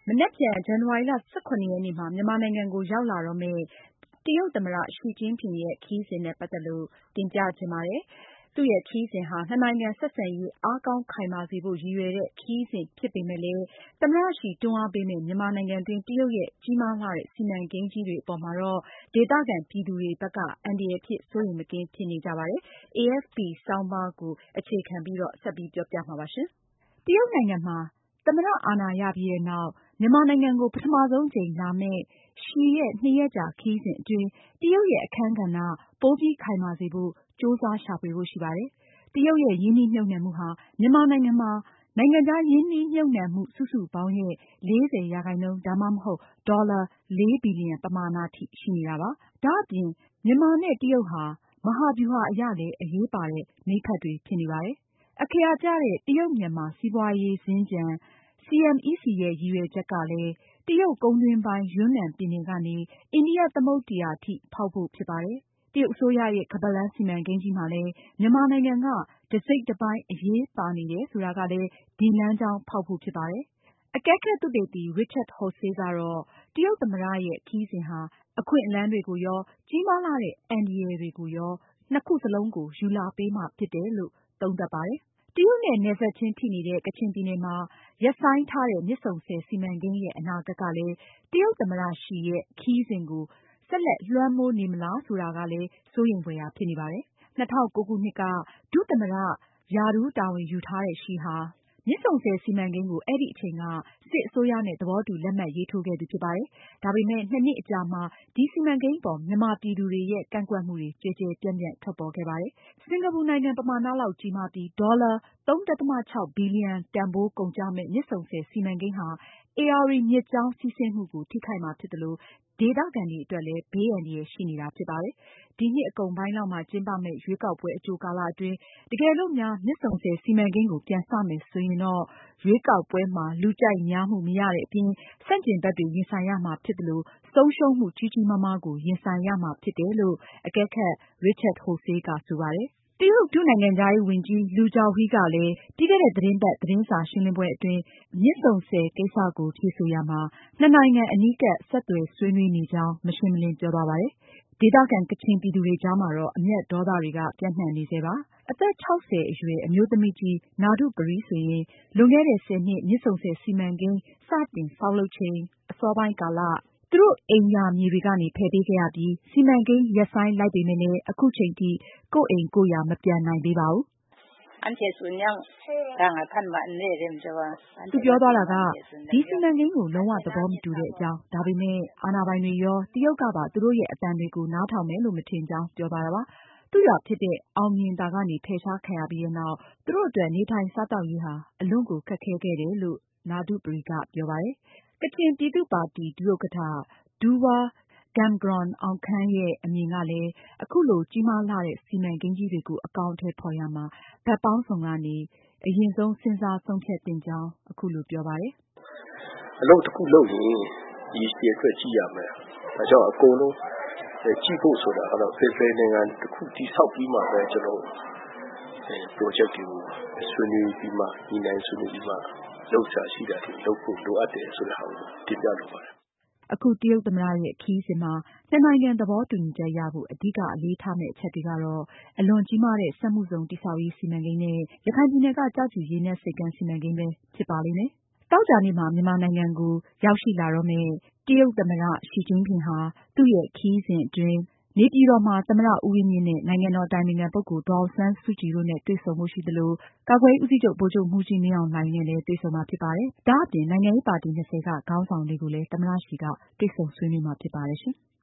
မနက်ဖြန်ဇန်နဝါရီလ 17 ရက်နေ့မှာမြန်မာနိုင်ငံကိုရောက်လာတော့မယ့်တရုတ်သမ္မတရှီကျင်းဖျင်ရဲ့ခရီးစဉ်နဲ့ပတ်သက်လို့တင်ပြချင်ပါတယ်။ သူ့ရဲ့ခရီးစဉ်ဟာနှစ်နိုင်ငံဆက်ဆံရေးအားကောင်းခိုင်မာစေဖို့ရည်ရွယ်တဲ့ခရီးစဉ်ဖြစ်ပေမယ့်လည်းသမ္မတရှီတွန်းအားပေးမယ့်မြန်မာနိုင်ငံတွင်းတရုတ်ရဲ့ကြီးမားလှတဲ့စီမံကိန်းကြီးတွေအပေါ်မှာတော့ဒေသခံပြည်သူတွေဘက်ကအန္တရာယ်ဖြစ်စိုးရိမ်မကင်းဖြစ်နေကြပါတယ်။ AFP ဆောင်းပါးကိုအခြေခံပြီးဆက်ပြီးပြောပြမှာပါ။ တရုတ်နိုင်ငံမှာသမ္မတအာဏာရပြီးနောက်မြန်မာနိုင်ငံကိုပထမဆုံးအကြိမ်လာမယ့်ရှီရဲ့2 ရက်ကြာခရီးစဉ်အတွင်းတရုတ်ရဲ့အခန်းကဏ္ဍပိုပြီးခိုင်မာစေဖို့ကြိုးစားရှာဖွေဖို့ရှိပါတယ်။ တရုတ်ရဲ့ရင်းနှီးမြှုပ်နှံမှုဟာမြန်မာနိုင်ငံမှာနိုင်ငံခြားရင်းနှီးမြှုပ်နှံမှုစုစုပေါင်းရဲ့ 40% ဒါမှမဟုတ်ဒေါ်လာ4 ဘီလီယံပမာဏထိရှိနေတာပါ။ ဒါအပြင်မြန်မာနဲ့တရုတ်ဟာမဟာဗျူဟာအရလည်းအရေးပါတဲ့မိတ်ဖက်တွေဖြစ်နေပါတယ်။ အခရာကျတဲ့တရုတ်-မြန်မာစီးပွားရေးစင်္ကြန် CMEC ရဲ့ရည်ရွယ်ချက်ကလည်း တရုတ်ကုန်းတွင်းပိုင်းယွန်းနန်ပြည်နယ်ကနေ အိန္ဒိယသမုဒ္ဒရာထိဖောက်ဖို့ဖြစ်ပါတယ်။ တရုတ်အစိုးရရဲ့ခါးပတ်လမ်းစီမံကိန်းကြီးမှာလည်းမြန်မာနိုင်ငံကတစိတ်တပိုင်းအရေးပါနေတယ်ဆိုတာကလည်းဒီလမ်းကြောင်းဖောက်ဖို့ဖြစ်ပါတယ်။ အကဲခတ်သုတေသီ Richard Horsey ကတော့တရုတ်သမ္မတရဲ့ခရီးစဉ်ဟာအခွင့်အလမ်းတွေကိုရောကြီးမားလှတဲ့အန္တရာယ်တွေကိုရောနှစ်ခုစလုံးကိုယူလာပေးမှာဖြစ်တယ်လို့သုံးသပ်ပါတယ်။ တရုတ်နဲ့နယ်စပ်ချင်းထိနေတဲ့ကချင်ပြည်နယ်မှာရပ်ဆိုင်းထားတဲ့မြစ်ဆုံဆည်စီမံကိန်းရဲ့အနာဂတ်ကလည်းတရုတ်သမ္မတရှီရဲ့ခရီးစဉ်ကိုဆက်လက်လွှမ်းမိုးနေမလားဆိုတာကလည်းစိုးရိမ်ဖွယ်ရာဖြစ်နေပါတယ်။ ၂၀၀၉ ခုနှစ်က ဒုသမ္မတရာထူးတာဝန်ယူထားတဲ့ရှီဟာမြစ်ဆုံဆည်စီမံကိန်းကိုအဲဒီအချိန်ကစစ်အစိုးရနဲ့သဘောတူလက်မှတ်ရေးထိုးခဲ့သူဖြစ်ပါတယ်။ ဒါပေမယ့် 2 နှစ်အကြာမှာဒီစီမံကိန်းအပေါ်မြန်မာပြည်သူတွေရဲ့ကန့်ကွက်မှုတွေကျယ်ကျယ်ပြန့်ပြန့်ထွက်ပေါ်ခဲ့ပါတယ်။ စင်္ကာပူနိုင်ငံပမာဏလောက်ကြီးမားပြီးဒေါ်လာ 3.6 ဘီလီယံတန်ဖိုးကုန်ကျမယ့်မြစ်ဆုံဆည်စီမံကိန်းဟာ ဧရာဝတီမြစ်ကြောင်းစီးဆင်းမှုကိုထိခိုက်မှာဖြစ်သလိုဒေသခံတွေအတွက်လည်းဘေးအန္တရာယ်ရှိနေတာဖြစ်ပါတယ်။ ဒီနှစ်အကုန်ပိုင်းလောက်မှာကျင်းပမယ့်ရွေးကောက်ပွဲအကြိုကာလအတွင်းတကယ်လို့များမြစ်ဆုံဆည်စီမံကိန်းကိုပြန်စမယ်ဆိုရင်တော့ရွေးကောက်ပွဲမှာလူကြိုက်များမှုမရတဲ့အပြင်ဆန့်ကျင်ဘက်တွေရင်ဆိုင်ရမှာဖြစ်သလိုဆုံးရှုံးမှုကြီးကြီးမားမားကိုရင်ဆိုင်ရမှာဖြစ်တယ်လို့အကဲခတ် Richard Horsey ကဆိုပါတယ်။ တရုတ်ဒုနိုင်ငံခြားရေးဝန်ကြီး Lu Zhaohui ကလည်း ပြီးခဲ့တဲ့သတင်းပတ်သတင်းစာရှင်းလင်းပွဲအတွင်းမြစ်ဆုံဆည်ကိစ္စကိုဖြေဆိုရာမှာနှစ်နိုင်ငံအနီးကပ်ဆက်သွယ်ဆွေးနွေးနေကြောင်းမရှင်းမလင်းပြောသွားပါတယ်။ ဒေသခံကချင်ပြည်သူတွေကြားမှာတော့အမျက်ဒေါသတွေကပြန့်နှံ့နေဆဲပါ။ အသက် 60 အရွယ်အမျိုးသမီးကြီးနာဒုပရီးဆိုရင်လွန်ခဲ့တဲ့ 10 နှစ်မြစ်ဆုံဆည်စီမံကိန်းစတင်ဆောက်လုပ်ချိန်အစောပိုင်းကာလသူတို့အိမ်ယာမြေတွေကနေဖယ်ပေးခဲ့ရပြီး စီမံကိန်းရပ်ဆိုင်းလိုက်ပေမယ့်လည်းအခုချိန်ထိကိုယ့်အိမ်ကိုယ့်ယာမပြန်နိုင်သေးပါဘူး။ သူပြောသွားတာက ဒီစီမံကိန်းကိုလုံးဝသဘောမတူတဲ့အကြောင်းဒါပေမယ့်အာဏာပိုင်တွေရောတရုတ်ကပါသူတို့ရဲ့အသံတွေကိုနားထောင်မယ်လို့မထင်ကြောင်းပြောသွားတာပါ။ သူ့ရွာဖြစ်တဲ့အောင်မြင်သာကနေဖယ်ရှားခံရပြီးနောက်သူတို့အတွက်နေထိုင်စားသောက်ရေးဟာအလွန်ကိုခက်ခဲခဲ့တယ်လို့နာဒုပရီးကပြောပါတယ်။ ကချင်ပြည်သူ့ပါတီဒုဥက္ကဋ္ဌ ဒူးဝါးဂမ်ဂရွန်အောင်ခမ်းရဲ့အမြင်ကလည်းအခုလိုကြီးမားလှတဲ့စီမံကိန်းကြီးတွေကိုအကောင်အထည်ဖေါ်ရာမှာဘက်ပေါင်းစုံကနေအရင်ဆုံးစဉ်းစားဆုံးဖြတ်သင့်ကြောင်းအခုလိုပြောပါတယ်။ အလုပ်တခုလုပ်ရင်ရေရှည်အတွက်ကြည့်ရမယ်။ ဒါကြောင့်အကုန်လုံးကြည့်ဖို့ဆိုတာကတော့ဘယ်နိုင်ငံတခုတည်ဆောက်ပြီးမှပဲကျွန်တော်တို့ project တွေကိုဆွေးနွေးပြီးမှညှိနှိုင်းဆွေးနွေးပြီးမှလုပ်စရာရှိတာတွေလုပ်ဖို့လိုအပ်တယ်ဆိုတာကိုတင်ပြလိုပါတယ်။ အခုတရုတ်သမ္မတရဲ့ခရီးစဉ်မှာနှစ်နိုင်ငံသဘောတူညီချက်ရဖို့အဓိကအလေးထားမယ့်အချက်တွေကတော့အလွန်ကြီးမားတဲ့စက်မှုဇုံတည်ဆောက်ရေးစီမံကိန်းနဲ့ရခိုင်ပြည်နယ်ကကျောက်ဖြူရေနက်ဆိပ်ကမ်းစီမံကိန်းပဲဖြစ်ပါလိမ့်မယ်။ သောကြာနေ့မှာမြန်မာနိုင်ငံကိုရောက်ရှိလာတော့မယ့်တရုတ်သမ္မတရှီကျင်းဖျင်ဟာသူရဲ့ခရီးစဉ်အတွင်းနေပြည်တော်မှာသမ္မတဦးဝင်းမြင့်နဲ့နိုင်ငံတော်အတိုင်ပင်ခံပုဂ္ဂိုလ်ဒေါ်အောင်ဆန်းစုကြည်တို့နဲ့တွေ့ဆုံဖို့ရှိသလိုကာကွယ်ရေးဦးစီးချုပ်ဗိုလ်ချုပ်မှူးကြီးမင်းအောင်လှိုင်နဲ့လည်းတွေ့ဆုံမှာဖြစ်ပါတယ်။ ဒါအပြင်နိုင်ငံရေးပါတီ 20 ကခေါင်းဆောင်တွေကိုလည်းသမ္မတရှီကတွေ့ဆုံဆွေးနွေးမှာဖြစ်ပါတယ်ရှင်။